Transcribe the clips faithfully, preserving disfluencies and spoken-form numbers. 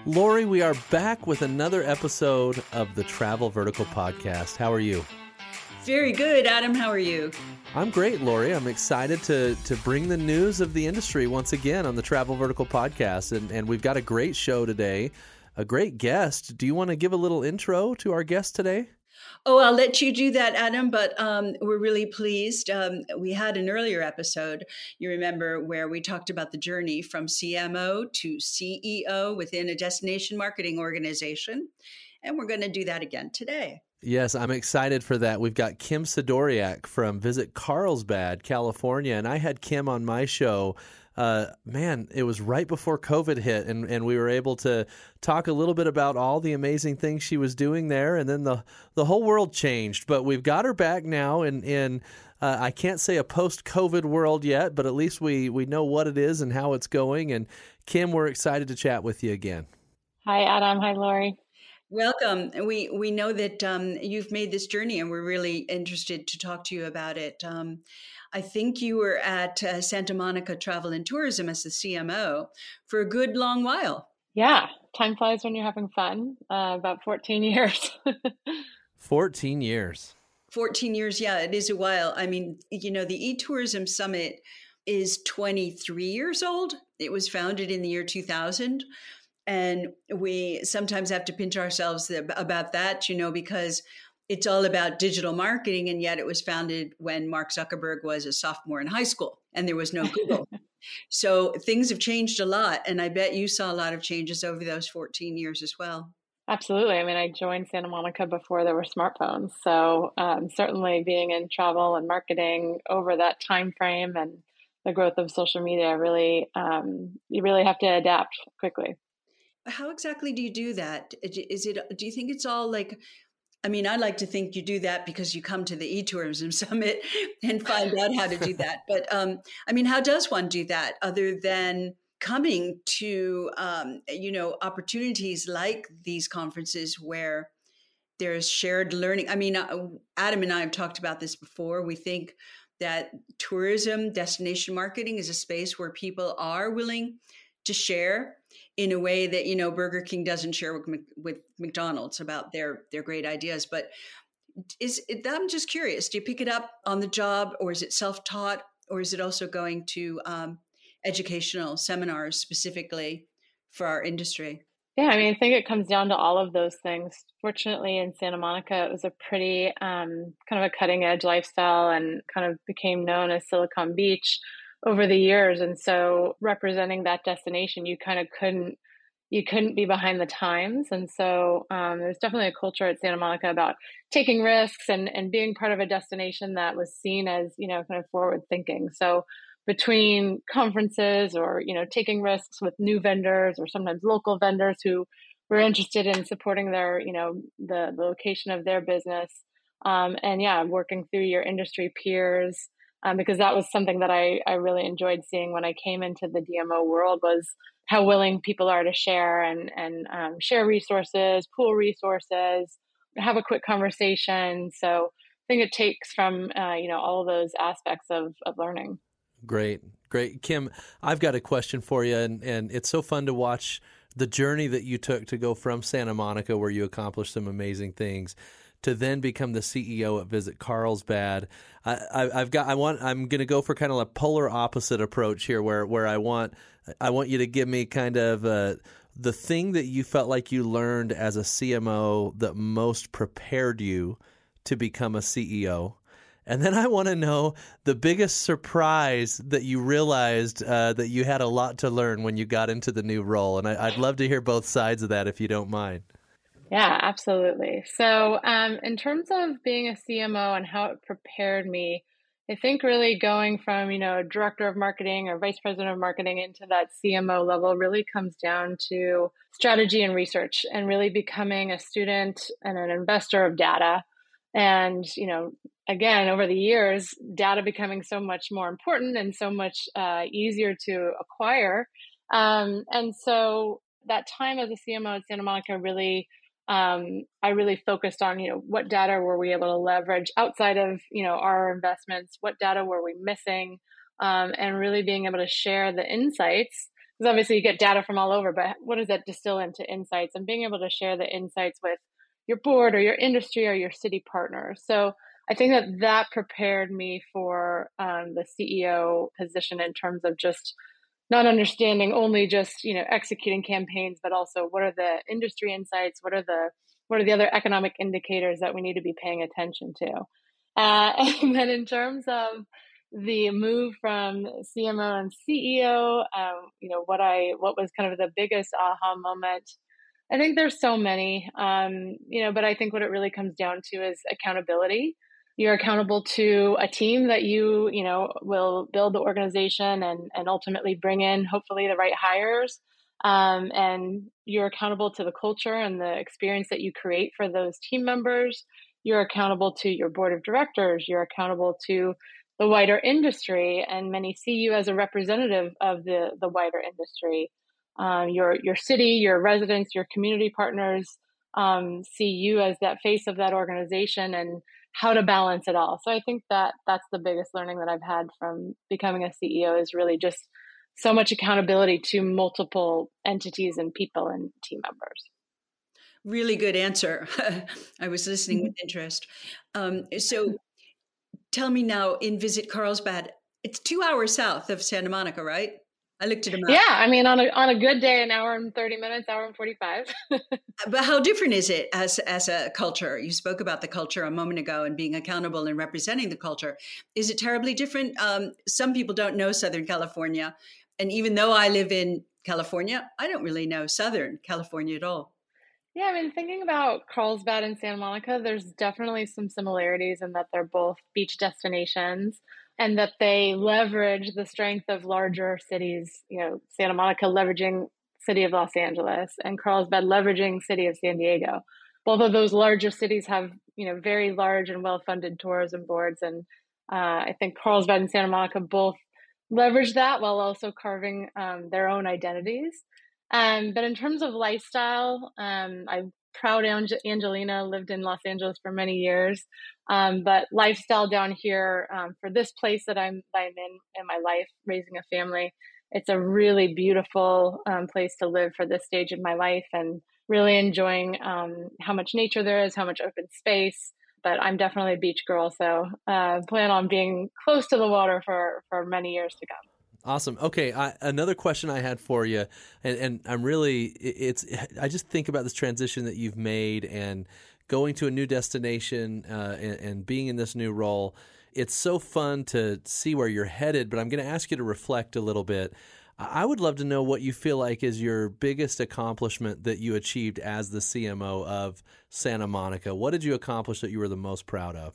Lori, we are back with another episode of the Travel Vertical Podcast. How are you? Very good, Adam. How are you? I'm great, Lori. I'm excited to to bring the news of the industry once again on the Travel Vertical Podcast. And, and we've got a great show today, a great guest. Do you want to give a little intro to our guest today? Oh, I'll let you do that, Adam, but um, we're really pleased. Um, we had an earlier episode, you remember, where we talked about the journey from C M O to C E O within a destination marketing organization. And we're going to do that again today. Yes, I'm excited for that. We've got Kim Sidoriak from Visit Carlsbad, California, and I had Kim on my show. Uh, man, it was right before COVID hit, and, and we were able to talk a little bit about all the amazing things she was doing there, and then the, the whole world changed. But we've got her back now in, in uh, I can't say a post-COVID world yet, but at least we, we know what it is and how it's going. And Kim, we're excited to chat with you again. Hi, Adam. Hi, Lori. Welcome. We we know that um, you've made this journey, and we're really interested to talk to you about it. Um, I think you were at uh, Santa Monica Travel and Tourism as the C M O for a good long while. Yeah, time flies when you're having fun. Uh, about fourteen years. fourteen years. fourteen years, yeah, it is a while. I mean, you know, the eTourism Summit is twenty-three years old. It was founded in the year two thousand. And we sometimes have to pinch ourselves about that, you know, because it's all about digital marketing. And yet it was founded when Mark Zuckerberg was a sophomore in high school and there was no Google. So things have changed a lot. And I bet you saw a lot of changes over those fourteen years as well. Absolutely. I mean, I joined Santa Monica before there were smartphones. So um, certainly being in travel and marketing over that time frame and the growth of social media, really, um, you really have to adapt quickly. How exactly do you do that? Is it, do you think it's all like, I mean, I like to think you do that because you come to the eTourism Summit and find out how to do that. But um, I mean, how does one do that other than coming to, um, you know, opportunities like these conferences where there's shared learning? I mean, Adam and I have talked about this before. We think that tourism, destination marketing is a space where people are willing to share in a way that, you know, Burger King doesn't share with, with McDonald's about their their great ideas. But is it, I'm just curious, do you pick it up on the job, or is it self-taught, or is it also going to um, educational seminars specifically for our industry? Yeah, I mean, I think it comes down to all of those things. Fortunately, in Santa Monica, it was a pretty um, kind of a cutting edge lifestyle and kind of became known as Silicon Beach over the years. And so representing that destination, you kind of couldn't, you couldn't be behind the times. And so um, there's definitely a culture at Santa Monica about taking risks and, and being part of a destination that was seen as, you know, kind of forward thinking. So between conferences or, you know, taking risks with new vendors or sometimes local vendors who were interested in supporting their, you know, the, the location of their business. Um, and yeah, working through your industry peers. Um, because that was something that I, I really enjoyed seeing when I came into the D M O world, was how willing people are to share and, and um, share resources, pool resources, have a quick conversation. So I think it takes from, uh, you know, all of those aspects of, of learning. Great, great. Kim, I've got a question for you, and, and it's so fun to watch the journey that you took to go from Santa Monica, where you accomplished some amazing things, to then become the C E O at Visit Carlsbad. I, I, I've got. I want. I'm going to go for kind of a polar opposite approach here, where where I want. I want you to give me kind of uh, the thing that you felt like you learned as a C M O that most prepared you to become a C E O. And then I want to know the biggest surprise that you realized uh, that you had a lot to learn when you got into the new role. And I, I'd love to hear both sides of that, if you don't mind. Yeah, absolutely. So um, in terms of being a C M O and how it prepared me, I think really going from, you know, director of marketing or vice president of marketing into that C M O level really comes down to strategy and research, and really becoming a student and an investor of data. And, you know, again, over the years, data becoming so much more important and so much uh, easier to acquire. Um, and so that time as a C M O at Santa Monica really Um, I really focused on, you know, what data were we able to leverage outside of, you know, our investments? What data were we missing? Um, and really being able to share the insights because obviously you get data from all over, but what does that distill into insights, and being able to share the insights with your board or your industry or your city partners. So I think that that prepared me for um, the C E O position in terms of just not understanding only just, you know, executing campaigns, but also what are the industry insights, what are the what are the other economic indicators that we need to be paying attention to. Uh, and then in terms of the move from C M O and C E O, um, you know, what I what was kind of the biggest aha moment. I think there's so many, um, you know, but I think what it really comes down to is accountability. You're accountable to a team that you, you know, will build the organization and and ultimately bring in hopefully the right hires. Um, and you're accountable to the culture and the experience that you create for those team members. You're accountable to your board of directors. You're accountable to the wider industry, and many see you as a representative of the the wider industry. Um, your your city, your residents, your community partners um, see you as that face of that organization, and how to balance it all. So I think that that's the biggest learning that I've had from becoming a C E O, is really just so much accountability to multiple entities and people and team members. Really good answer. I was listening with interest. Um, so tell me now, in Visit Carlsbad, it's two hours south of Santa Monica, right? I looked at a map. Yeah, I mean, on a on a good day, an hour and thirty minutes, hour and forty-five. But how different is it as as a culture? You spoke about the culture a moment ago and being accountable and representing the culture. Is it terribly different? Um, some people don't know Southern California, and even though I live in California, I don't really know Southern California at all. Yeah, I mean, thinking about Carlsbad and Santa Monica, there's definitely some similarities in that they're both beach destinations, and that they leverage the strength of larger cities, you know, Santa Monica leveraging city of Los Angeles and Carlsbad leveraging city of San Diego. Both of those larger cities have, you know, very large and well-funded tourism boards. And uh, I think Carlsbad and Santa Monica both leverage that while also carving um, their own identities. Um, but in terms of lifestyle, um, I'm proud Ange- Angelina lived in Los Angeles for many years. Um, but lifestyle down here um, for this place that I'm, that I'm in in my life, raising a family, it's a really beautiful um, place to live for this stage of my life, and really enjoying um, how much nature there is, how much open space. But I'm definitely a beach girl, so uh, plan on being close to the water for, for many years to come. Awesome. Okay, I, another question I had for you, and, and I'm really, it's, I just think about this transition that you've made and going to a new destination uh, and, and being in this new role. It's so fun to see where you're headed, but I'm going to ask you to reflect a little bit. I would love to know what you feel like is your biggest accomplishment that you achieved as the C M O of Santa Monica. What did you accomplish that you were the most proud of?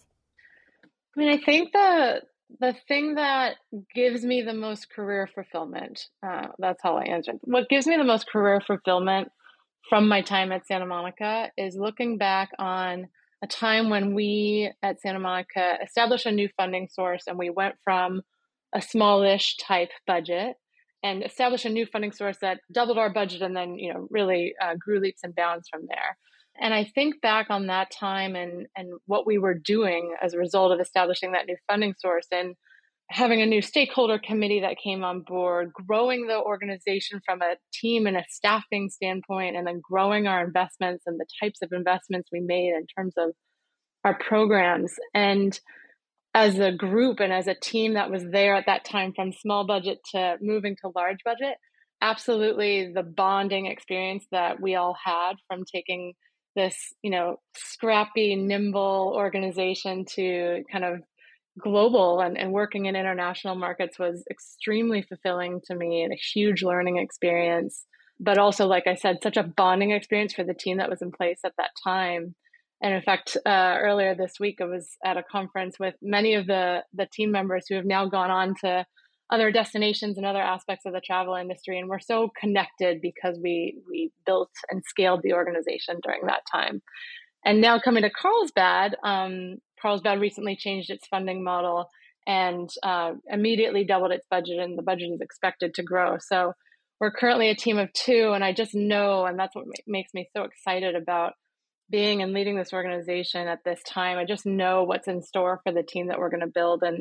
I mean, I think the the thing that gives me the most career fulfillment, uh, that's how I answer it. What gives me the most career fulfillment from my time at Santa Monica is looking back on a time when we at Santa Monica established a new funding source, and we went from a smallish type budget and established a new funding source that doubled our budget, and then, you know, really uh, grew leaps and bounds from there. And I think back on that time and and what we were doing as a result of establishing that new funding source, and having a new stakeholder committee that came on board, growing the organization from a team and a staffing standpoint, and then growing our investments and the types of investments we made in terms of our programs. And as a group and as a team that was there at that time, from small budget to moving to large budget, absolutely the bonding experience that we all had from taking this, you know, scrappy, nimble organization to kind of global and, and working in international markets was extremely fulfilling to me, and a huge learning experience. But also, like I said, such a bonding experience for the team that was in place at that time. And in fact, uh, earlier this week, I was at a conference with many of the, the team members who have now gone on to other destinations and other aspects of the travel industry. And we're so connected because we we built and scaled the organization during that time. And now coming to Carlsbad, um, Carlsbad recently changed its funding model and uh, immediately doubled its budget, and the budget is expected to grow. So we're currently a team of two, and I just know, and that's what makes me so excited about being and leading this organization at this time. I just know what's in store for the team that we're going to build, and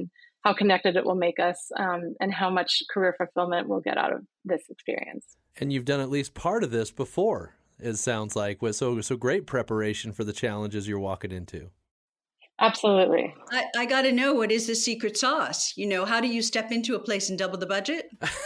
how connected it will make us, um, and how much career fulfillment we'll get out of this experience. And you've done at least part of this before, it sounds like. So, so great preparation for the challenges you're walking into. Absolutely. I, I got to know, what is the secret sauce? You know, how do you step into a place and double the budget?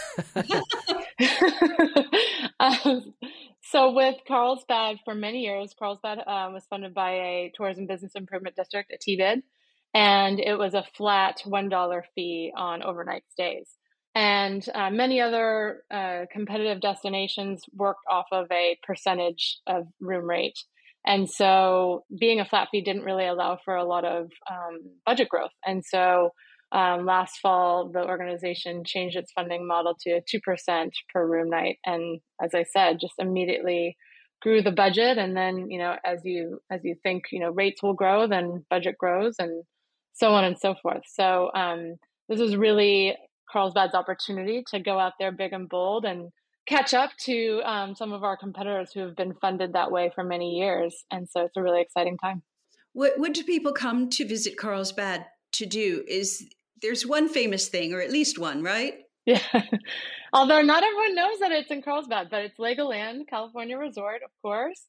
um, so with Carlsbad, for many years, Carlsbad um, was funded by a tourism business improvement district, a T B I D, and it was a flat one dollar fee on overnight stays. And uh, many other uh, competitive destinations worked off of a percentage of room rate. And so being a flat fee didn't really allow for a lot of um, budget growth. And so um, last fall, the organization changed its funding model to two percent per room night. And as I said, just immediately grew the budget. And then, you know, as you as you think, you know, rates will grow, then budget grows, and so on and so forth. So um, this is really Carlsbad's opportunity to go out there big and bold and catch up to um, some of our competitors who have been funded that way for many years. And so it's a really exciting time. What, what do people come to visit Carlsbad to do? Is there's one famous thing, or at least one, right? Yeah. Although not everyone knows that it's in Carlsbad, but it's Legoland, California Resort, of course.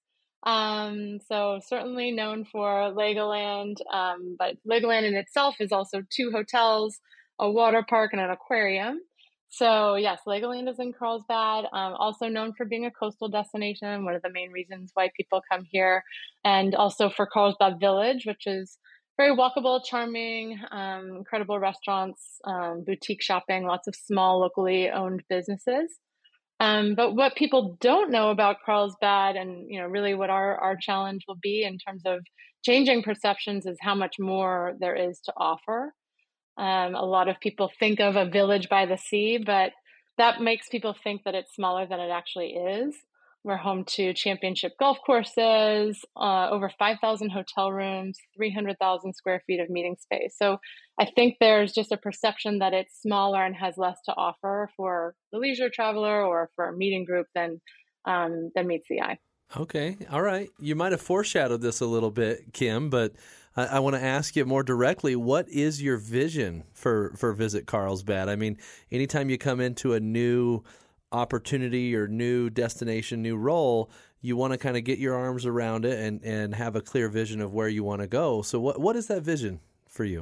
Um, so certainly known for Legoland, um, but Legoland in itself is also two hotels, a water park, and an aquarium. So yes, Legoland is in Carlsbad, um, also known for being a coastal destination, one of the main reasons why people come here, and also for Carlsbad Village, which is very walkable, charming, um, incredible restaurants, um, boutique shopping, lots of small locally owned businesses. Um, but what people don't know about Carlsbad, and you know, really what our, our challenge will be in terms of changing perceptions, is how much more there is to offer. Um, a lot of people think of a village by the sea, but that makes people think that it's smaller than it actually is. We're home to championship golf courses, uh, over five thousand hotel rooms, three hundred thousand square feet of meeting space. So I think there's just a perception that it's smaller and has less to offer for the leisure traveler or for a meeting group than, um, than meets the eye. Okay. All right. You might have foreshadowed this a little bit, Kim, but I, I want to ask you more directly. What is your vision for, for Visit Carlsbad? I mean, anytime you come into a new opportunity or new destination, new role, you want to kind of get your arms around it and, and have a clear vision of where you want to go. So what what is that vision for you?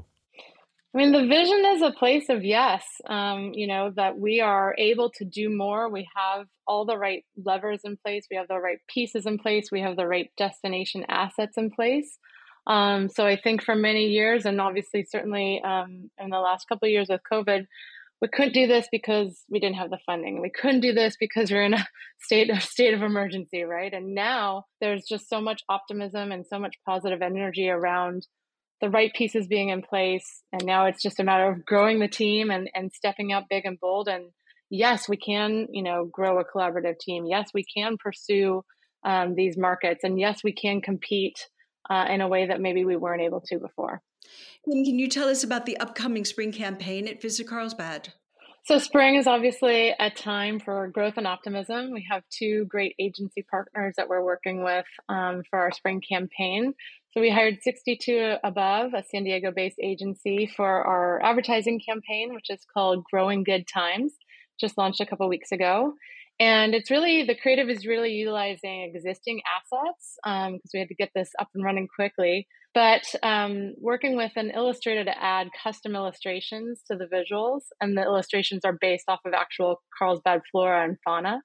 I mean, the vision is a place of yes, um, you know, that we are able to do more. We have all the right levers in place. We have the right pieces in place. We have the right destination assets in place. Um, so I think for many years, and obviously certainly um, in the last couple of years with COVID, we couldn't do this because we didn't have the funding. We couldn't do this because we're in a state of state of emergency, right? And now there's just so much optimism and so much positive energy around the right pieces being in place. And now it's just a matter of growing the team and, and stepping up big and bold. And yes, we can, you know, grow a collaborative team. Yes, we can pursue um, these markets. And yes, we can compete uh, in a way that maybe we weren't able to before. Can you tell us about the upcoming spring campaign at Visit Carlsbad? So spring is obviously a time for growth and optimism. We have two great agency partners that we're working with um, for our spring campaign. So we hired sixty-two Above, a San Diego-based agency, for our advertising campaign, which is called Growing Good Times, just launched a couple weeks ago. And it's really, the creative is really utilizing existing assets because um, we had to get this up and running quickly. But um, working with an illustrator to add custom illustrations to the visuals. And the illustrations are based off of actual Carlsbad flora and fauna.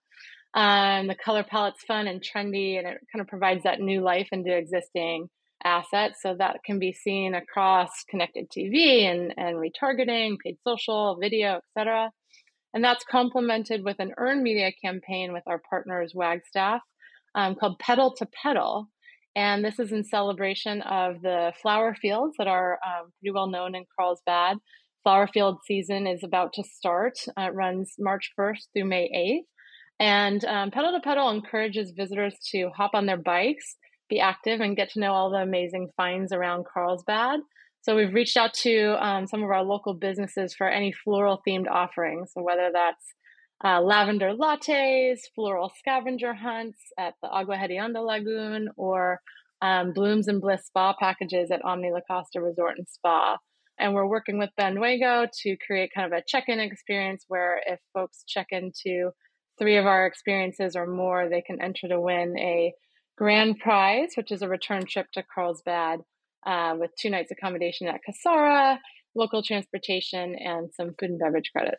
Um, the color palette's fun and trendy, and it kind of provides that new life into existing assets. So that can be seen across connected T V and, and retargeting, paid social, video, et cetera. And that's complemented with an earned media campaign with our partners Wagstaff um, called Petal to Petal. And this is in celebration of the flower fields that are um, pretty well known in Carlsbad. Flower field season is about to start. Uh, it runs March first through May eighth. And um, Petal to Petal encourages visitors to hop on their bikes, be active, and get to know all the amazing finds around Carlsbad. So we've reached out to um, some of our local businesses for any floral themed offerings. So whether that's uh, lavender lattes, floral scavenger hunts at the Agua Hedionda Lagoon, or um, Blooms and Bliss spa packages at Omni La Costa Resort and Spa. And we're working with Benwego to create kind of a check-in experience where if folks check into three of our experiences or more, they can enter to win a grand prize, which is a return trip to Carlsbad uh, with two nights accommodation at Casara, local transportation, and some food and beverage credit.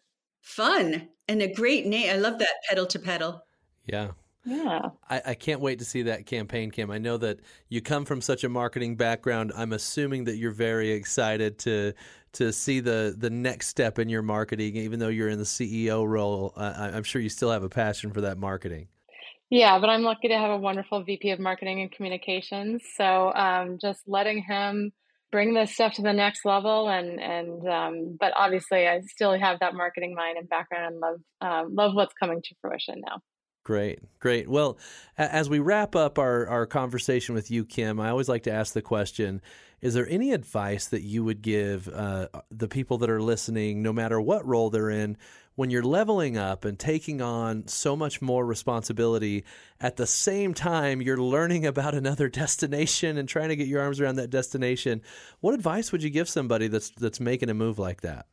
Fun and a great name. I love that, Pedal to Pedal. Yeah. Yeah. I, I can't wait to see that campaign, Kim. I know that you come from such a marketing background. I'm assuming that you're very excited to to see the, the next step in your marketing, even though you're in the C E O role. Uh, I'm sure you still have a passion for that marketing. Yeah, but I'm lucky to have a wonderful V P of marketing and communications. So um, just letting him bring this stuff to the next level. And, and um, but obviously I still have that marketing mind and background and love, um, love what's coming to fruition now. Great, great. Well, as we wrap up our, our conversation with you, Kim, I always like to ask the question, is there any advice that you would give uh, the people that are listening, no matter what role they're in, when you're leveling up and taking on so much more responsibility, at the same time you're learning about another destination and trying to get your arms around that destination? What advice would you give somebody that's that's making a move like that?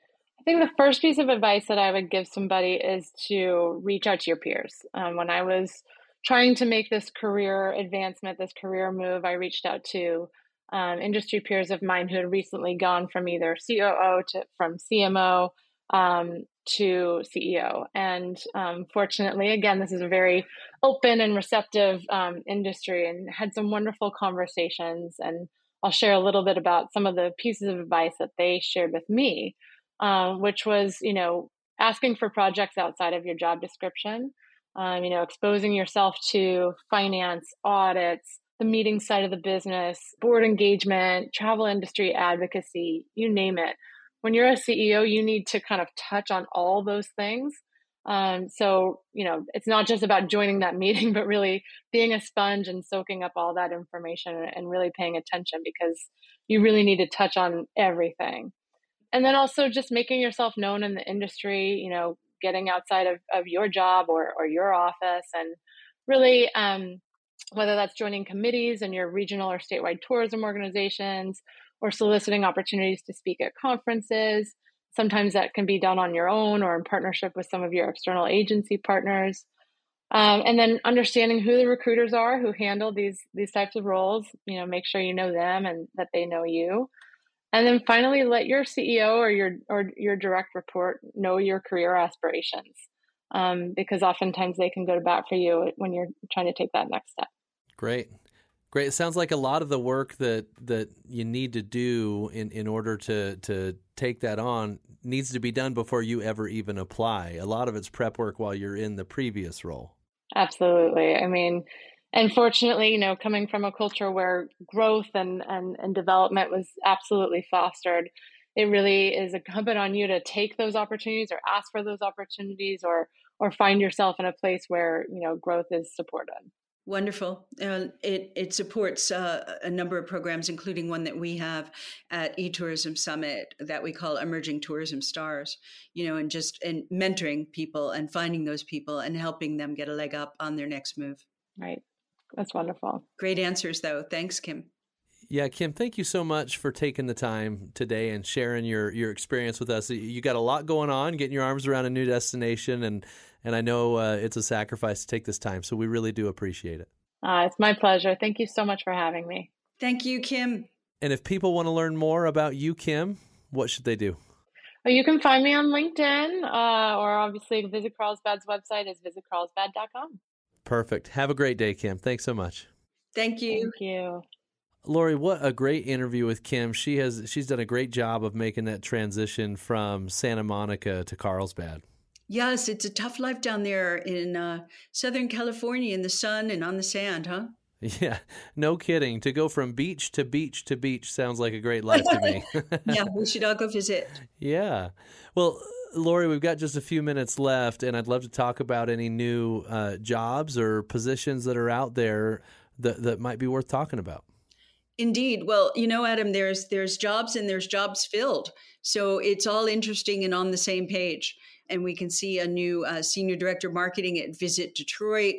I think the first piece of advice that I would give somebody is to reach out to your peers. Um, when I was trying to make this career advancement, this career move, I reached out to um, industry peers of mine who had recently gone from either C O O to from C M O um, to C E O. And um, fortunately, again, this is a very open and receptive um, industry, and had some wonderful conversations. And I'll share a little bit about some of the pieces of advice that they shared with me. Um, which was, you know, asking for projects outside of your job description, um, you know, exposing yourself to finance, audits, the meeting side of the business, board engagement, travel industry advocacy, you name it. When you're a C E O, you need to kind of touch on all those things. Um, so, you know, it's not just about joining that meeting, but really being a sponge and soaking up all that information and really paying attention, because you really need to touch on everything. And then also just making yourself known in the industry, you know, getting outside of, of your job or, or your office, and really, um, whether that's joining committees in your regional or statewide tourism organizations, or soliciting opportunities to speak at conferences. Sometimes that can be done on your own or in partnership with some of your external agency partners. Um, and then understanding who the recruiters are who handle these these types of roles. You know, make sure you know them and that they know you. And then finally, let your C E O or your or your direct report know your career aspirations, um, because oftentimes they can go to bat for you when you're trying to take that next step. Great. Great. It sounds like a lot of the work that, that you need to do in, in order to, to take that on needs to be done before you ever even apply. A lot of it's prep work while you're in the previous role. Absolutely. I mean, and fortunately, you know, coming from a culture where growth and, and, and development was absolutely fostered, it really is incumbent on you to take those opportunities or ask for those opportunities, or or find yourself in a place where, you know, growth is supported. Wonderful. Uh, it it supports uh, a number of programs, including one that we have at eTourism Summit that we call Emerging Tourism Stars, you know, and just and mentoring people and finding those people and helping them get a leg up on their next move. Right. That's wonderful. Great answers, though. Thanks, Kim. Yeah, Kim, thank you so much for taking the time today and sharing your, your experience with us. You got a lot going on, getting your arms around a new destination, and, and I know uh, it's a sacrifice to take this time, so we really do appreciate it. Uh, it's my pleasure. Thank you so much for having me. Thank you, Kim. And if people want to learn more about you, Kim, what should they do? Well, you can find me on LinkedIn, uh, or obviously visit Carlsbad's website is visit carlsbad dot com. Perfect. Have a great day, Kim. Thanks so much. Thank you. Thank you. Lori, what a great interview with Kim. She has she's done a great job of making that transition from Santa Monica to Carlsbad. Yes, it's a tough life down there in uh, Southern California in the sun and on the sand, huh? Yeah, no kidding. To go from beach to beach to beach sounds like a great life to me. Yeah, we should all go visit. Yeah. Well, Lori, we've got just a few minutes left, and I'd love to talk about any new uh, jobs or positions that are out there that, that might be worth talking about. Indeed. Well, you know, Adam, there's there's jobs and there's jobs filled. So it's all interesting and on the same page. And we can see a new uh, senior director of marketing at Visit Detroit,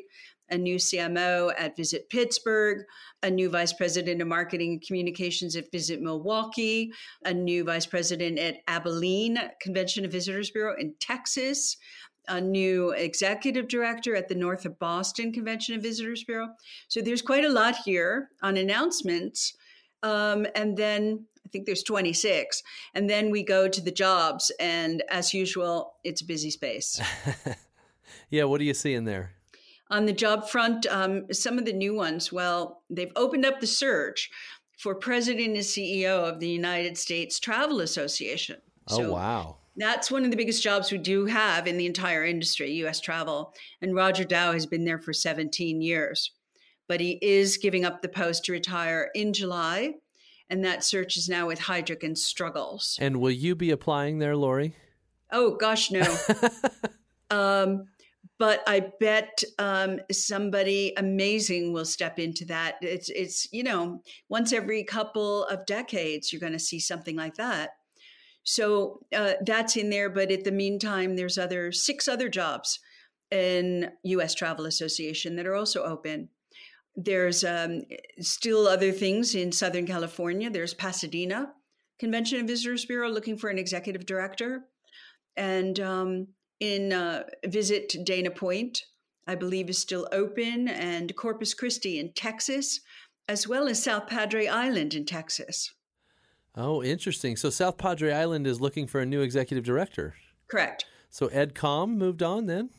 a new C M O at Visit Pittsburgh, a new vice president of marketing and communications at Visit Milwaukee, a new vice president at Abilene Convention and Visitors Bureau in Texas, a new executive director at the North of Boston Convention and Visitors Bureau. So there's quite a lot here on announcements. Um, and then I think there's twenty-six. And then we go to the jobs. And as usual, it's a busy space. Yeah, what do you see in there? On the job front, um, some of the new ones, well, they've opened up the search for president and C E O of the United States Travel Association. Oh, so wow. That's one of the biggest jobs we do have in the entire industry, U S travel. And Roger Dow has been there for seventeen years. But he is giving up the post to retire in July. And that search is now with Heidrick and Struggles. And will you be applying there, Lori? Oh, gosh, no. um, but I bet um, somebody amazing will step into that. It's, it's, you know, once every couple of decades, you're going to see something like that. So uh, that's in there. But at the meantime, there's other six other jobs in U S Travel Association that are also open. There's um, still other things in Southern California. There's Pasadena Convention and Visitors Bureau looking for an executive director. And um, in uh, Visit Dana Point, I believe is still open, and Corpus Christi in Texas, as well as South Padre Island in Texas. Oh, interesting. So South Padre Island is looking for a new executive director. Correct. So Ed Com moved on then?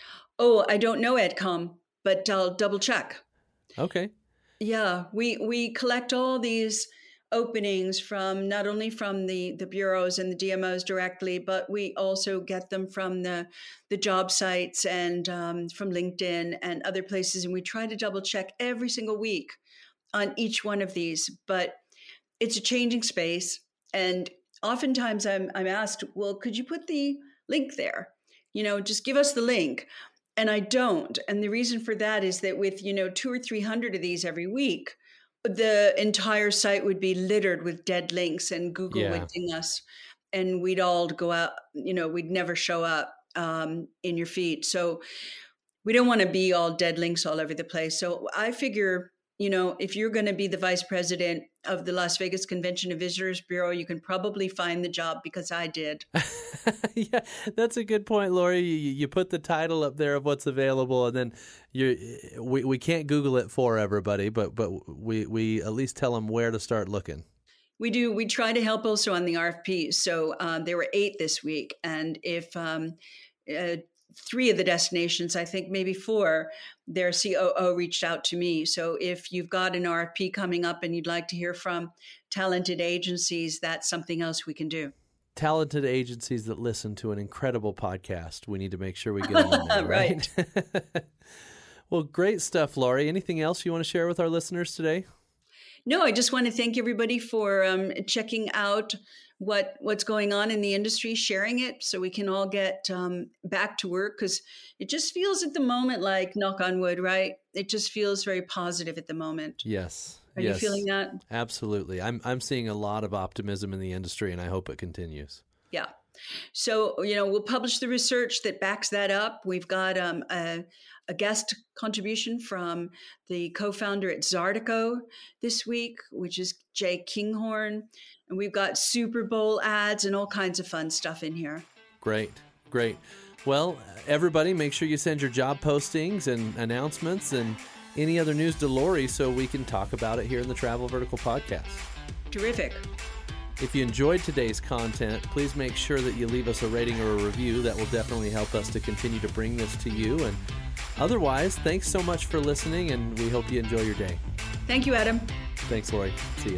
Oh, I don't know Ed Com, but I'll double check. Okay. Yeah, we we collect all these openings from not only from the, the bureaus and the D M Os directly, but we also get them from the, the job sites and um, from LinkedIn and other places. And we try to double check every single week on each one of these. But it's a changing space. And oftentimes I'm I'm asked, well, could you put the link there? You know, just give us the link. And I don't. And the reason for that is that with, you know, two or three hundred of these every week, the entire site would be littered with dead links, and Google Yeah. would ding us, and we'd all go out, you know, we'd never show up um, in your feed. So we don't want to be all dead links all over the place. So I figure, you know, if you're going to be the vice president of the Las Vegas Convention and Visitors Bureau, you can probably find the job, because I did. Yeah, that's a good point, Lori. You, you put the title up there of what's available, and then you we we can't Google it for everybody, but but we we at least tell them where to start looking. We do. We try to help also on the R F Ps. So um, there were eight this week, and if um, uh, three of the destinations, I think maybe four, their C O O reached out to me. So if you've got an R F P coming up and you'd like to hear from talented agencies, that's something else we can do. Talented agencies that listen to an incredible podcast. We need to make sure we get them in there, right? right. Well, great stuff, Lori. Anything else you want to share with our listeners today? No, I just want to thank everybody for um, checking out what what's going on in the industry, sharing it so we can all get um, back to work, because it just feels at the moment like, knock on wood, right? It just feels very positive at the moment. Yes. Are yes. you feeling that? Absolutely. I'm I'm seeing a lot of optimism in the industry, and I hope it continues. Yeah. So, you know, we'll publish the research that backs that up. We've got um, a, a guest contribution from the co-founder at Zartico this week, which is Jay Kinghorn. And we've got Super Bowl ads and all kinds of fun stuff in here. Great. Great. Well, everybody, make sure you send your job postings and announcements and any other news to Lori so we can talk about it here in the Travel Vertical Podcast. Terrific. If you enjoyed today's content, please make sure that you leave us a rating or a review. That will definitely help us to continue to bring this to you. And otherwise, thanks so much for listening, and we hope you enjoy your day. Thank you, Adam. Thanks, Lori. See ya.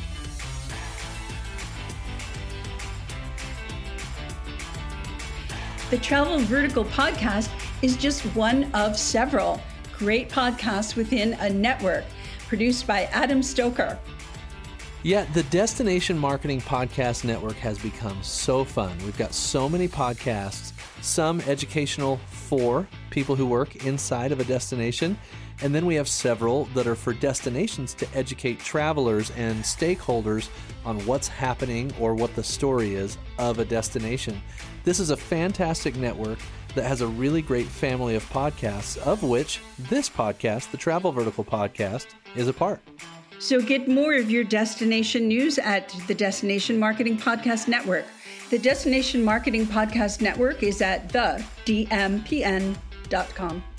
The Travel Vertical Podcast is just one of several great podcasts within a network produced by Adam Stoker. Yeah, the Destination Marketing Podcast Network has become so fun. We've got so many podcasts, some educational for people who work inside of a destination, and then we have several that are for destinations to educate travelers and stakeholders on what's happening or what the story is of a destination. This is a fantastic network that has a really great family of podcasts, of which this podcast, the Travel Vertical Podcast, is a part. So get more of your destination news at the Destination Marketing Podcast Network. The Destination Marketing Podcast Network is at the d m p n dot com.